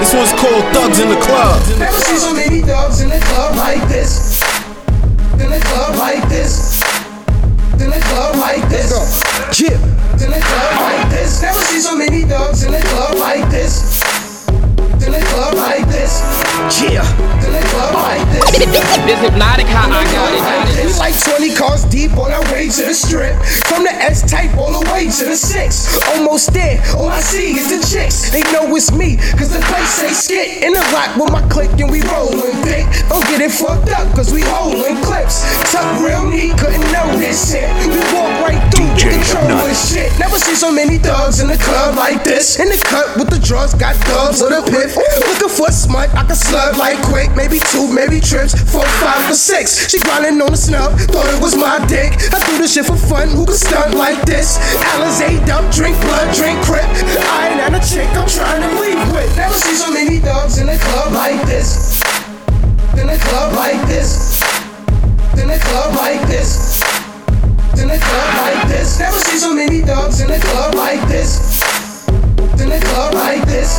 This one's called Thugs in the Club. Never seen so many thugs in the club like this. In the club like this. In the club like this. Yeah. In the club like this. Never seen so many thugs in the club like this. In the club like this. Yeah. In the club like this. This hypnotic how I got it. We like 20 cars deep on our way to the strip. From the S-type all the way to the 6. Almost there, all I see is the chicks. They know it's me, cause the place say skit. In the lot with my clique and we rollin' thick. Don't get it fucked up, cause we holdin' clips. Tuck real neat, couldn't know this shit. We walk right through, controlling shit. Never seen so many thugs in the club like this. In the cut with the drugs, got dubs on the pit. Looking for a smut, I can slug like quick. Maybe 2, maybe trips, 4, 5, or 6. She grinding on the snub, thought it was my dick. I do this shit for fun, who can stunt like this? Alizé dump, drink blood, drink crip. I ain't had a chick I'm trying to leave with. Never seen so many thugs in the club like this. In the club like this. In the club like this. In the club like this. Never seen so many thugs in the club like this. In the club like this.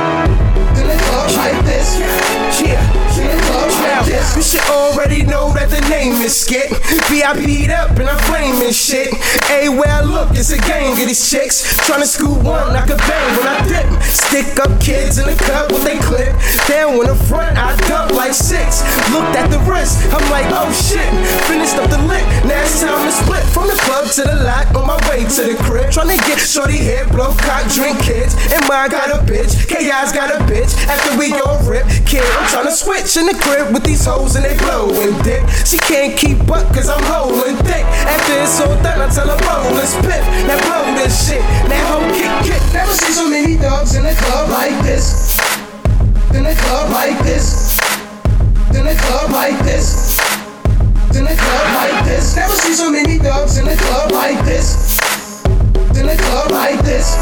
In the club like this. Yeah. In the club like this. You should already know that the name is Skit. VIP'd up and I'm flaming shit. Hey, where I look, it's a gang of these chicks. Tryna scoop one, I could bang when I dip. Stick up kids in the cup with they clip. Down in the front, I dump like 6. Looked at the wrist, I'm like, oh shit. Finished up the lick, now it's time to split. From the club to the lot, on my way to the crib. Tryna get shorty here, blow cock, drink kids. And mine got a bitch, KI's got a bitch. After we go rip, kid, I'm tryna switch in the crib with these hoes and they blowin' dick. She can't keep up cause I'm holding thick. After it's all done, I tell her roll this piff. Now blow this shit, now hoe kick. Never seen so many thugs in the club like this. In the club like this. In the club like this. In the club like this. Never seen so many thugs in the club like this. In the club like this.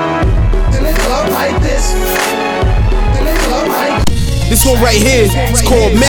In the club like this. In the club like this. This one right here is called